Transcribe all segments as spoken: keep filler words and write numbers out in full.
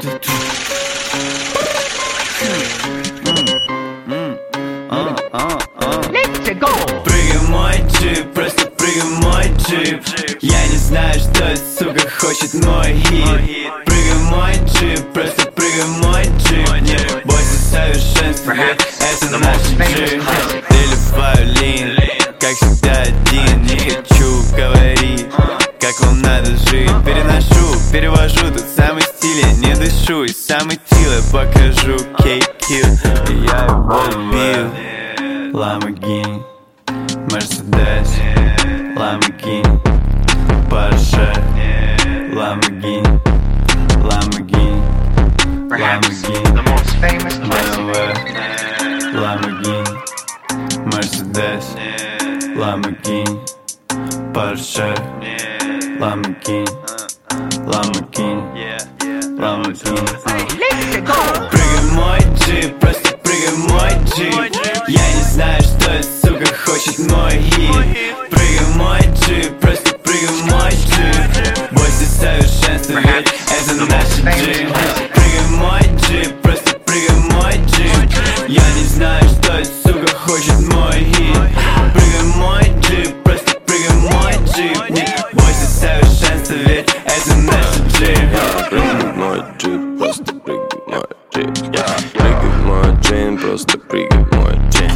Прыгай мой джип, просто прыгай мой джип. Я не знаю, что сука хочет мой хит. Прыгай мой джип, просто прыгай мой джип. Не бойся совершенства, ведь это наш джип. Переливаю лин, как всегда один. Не хочу говорить, как вам надо жить. Переношу, перевожу тот самый стиль. Я не дышу, и самый тило покажу кейк-килл. И я его любил. Lamborghini, Mercedes, Lamborghini, Porsche, Lamborghini, Lamborghini, Lamborghini, the most famous бэ эм вэ, Lamborghini, Mercedes, Lamborghini, Porsche, Lamborghini, Lamborghini, Lamborghini. Прыгай мой джип, просто прыгай мой джип. Я не знаю, что сука хочет мой хит. Прыгай мой джип, просто прыгай мой джип. Бойся совершенства, ведь это наш джип. Прыгай мой джип, просто прыгай мой джип. Я не знаю, что сука хочет мой хит. Прыгай мой джип, просто прыгай мой джип. Не бойся совершенства, ведь это наш джип. Прыгай мой джип, просто прыгай мой джип. Прыгай мой джип, просто прыгай мой джип.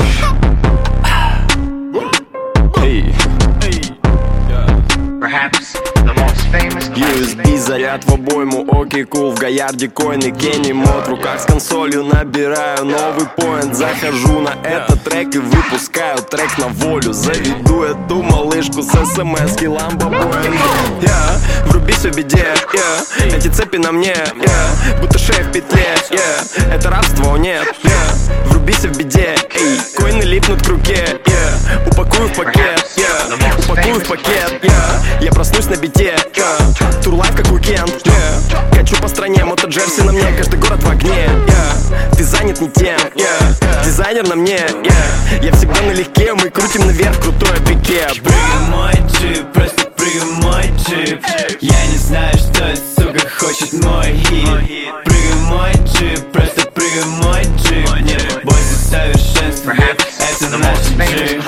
perhaps the most famous ю эс би заряд в обойму, окей, кул. В Гаярде коины, Кенни Мод. В руках с консолью набираю новый поинт. Захожу на этот трек и выпускаю трек на волю. Заведу эту малышку с смс-ки Ламбо Боинг. Yeah, врубись в беде, yeah. Эти цепи на мне, yeah. Будто шея в петле, yeah. Это рабство, нет, yeah. Врубись в беде, эй. Коины липнут к руке, yeah. Упакую в пакет, yeah. Упакую в пакет, yeah. Я проснусь на бите, yeah. Турлайф как уикенд, yeah. Качу по стране, мото-джерси на мне, каждый город в огне, yeah. Ты занят не тем, yeah. Дизайнер на мне, yeah. Я всегда налегке, мы крутим наверх крутое пике. Прыгай мой джип, просто прыгай мой джип. Я не знаю, что сука хочет мой хит. Прыгай мой джип, просто прыгай мой джип. Не бойся совершенства, это наш джип.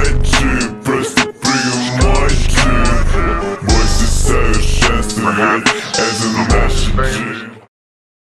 Perhaps